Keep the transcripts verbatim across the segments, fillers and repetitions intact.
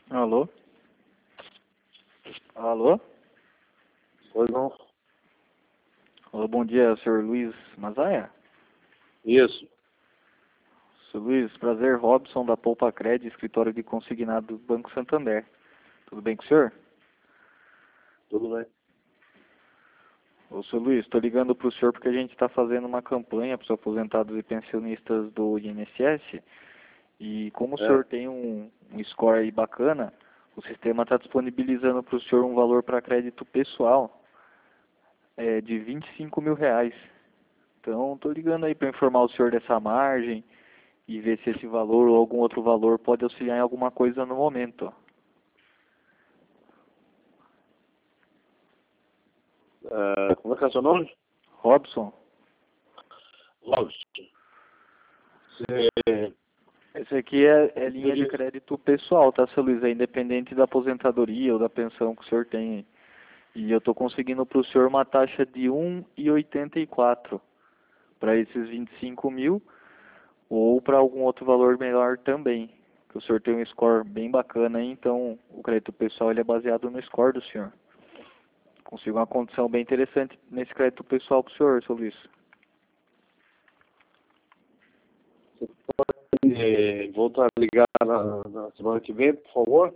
Alô? Alô? Pois não? Alô, bom dia, senhor Luiz Mazaia? Isso. senhor Luiz, prazer, Robson da Poupa Cred, escritório de consignado do Banco Santander. Tudo bem com o senhor? Tudo bem. Ô, senhor Luiz, estou ligando para o senhor porque a gente está fazendo uma campanha para os aposentados e pensionistas do I N S S e como o É. senhor tem um, um score aí bacana, o sistema está disponibilizando para o senhor um valor para crédito pessoal é, de vinte e cinco mil reais. Então, estou ligando aí para informar o senhor dessa margem e ver se esse valor ou algum outro valor pode auxiliar em alguma coisa no momento. Ó. É, como é que é seu nome? Robson, Robson. Você... esse aqui é, é linha de crédito pessoal, tá, seu Luiz? É independente da aposentadoria ou da pensão que o senhor tem. E eu estou conseguindo para o senhor uma taxa de um vírgula oitenta e quatro para esses vinte e cinco mil ou para algum outro valor melhor também. Que o senhor tem um score bem bacana aí, então o crédito pessoal ele é baseado no score do senhor. Consigo uma condição bem interessante nesse crédito pessoal para o senhor, seu Luiz. pode voltar a ligar na, na semana que vem, por favor?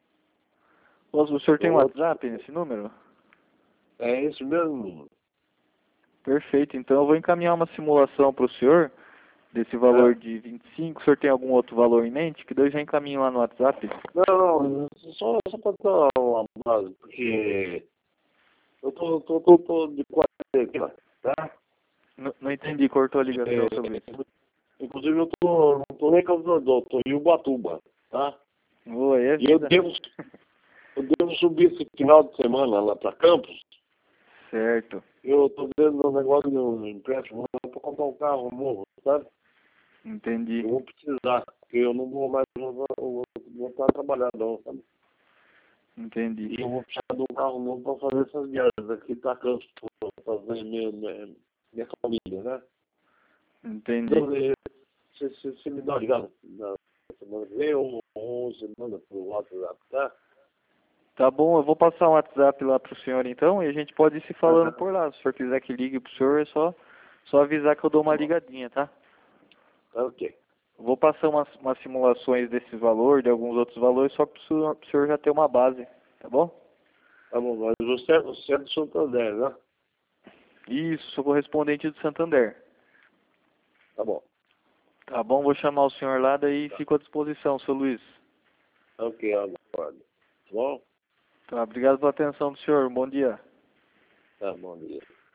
O senhor tem um Eu- WhatsApp nesse número? É esse mesmo? Perfeito, então eu vou encaminhar uma simulação para o senhor desse valor É. de vinte e cinco. O senhor tem algum outro valor em mente? Que daí eu já encaminho lá no WhatsApp. Não, não, só, só para dar uma base, porque eu tô, tô, tô, tô de quarentena aqui, tá? N não entendi, cortou a ligação, seu Luiz. É, inclusive eu tô, não tô nem em Campo Jordão, tô em Ubatuba, tá? Oi, é E eu vida. devo, eu devo subir esse final de semana lá para Campos. Certo, Eu tô vendo um negócio de um empréstimo para comprar um carro novo, sabe? entendi, Eu vou precisar, porque eu não vou mais vou, vou, voltar a trabalhar não, sabe? entendi, E eu vou precisar de um carro novo para fazer essas viagens aqui para Campos, para ver minha, minha, minha família, né? entendi. Então, eh, você, você, você me dá uma ligada na semana que vem ou, ou você manda pro WhatsApp, tá? Tá bom, eu vou passar um WhatsApp lá pro senhor então e a gente pode ir se falando Aham. por lá. Se o senhor quiser que ligue pro senhor, é só, só avisar que eu dou uma Tá bom. ligadinha, tá? Tá ok. Vou passar umas, umas simulações desses valores, de alguns outros valores, só para o senhor, pro senhor já ter uma base, tá bom? Tá bom, mas você, é- você é do Santander, né? Isso, sou correspondente do Santander. Tá bom. Tá bom, vou chamar o senhor lá, daí Tá. fico à disposição, seu Luiz. Tá ok, aguardo. Tá bom? Tá, obrigado pela atenção do senhor, bom dia. Tá bom, dia.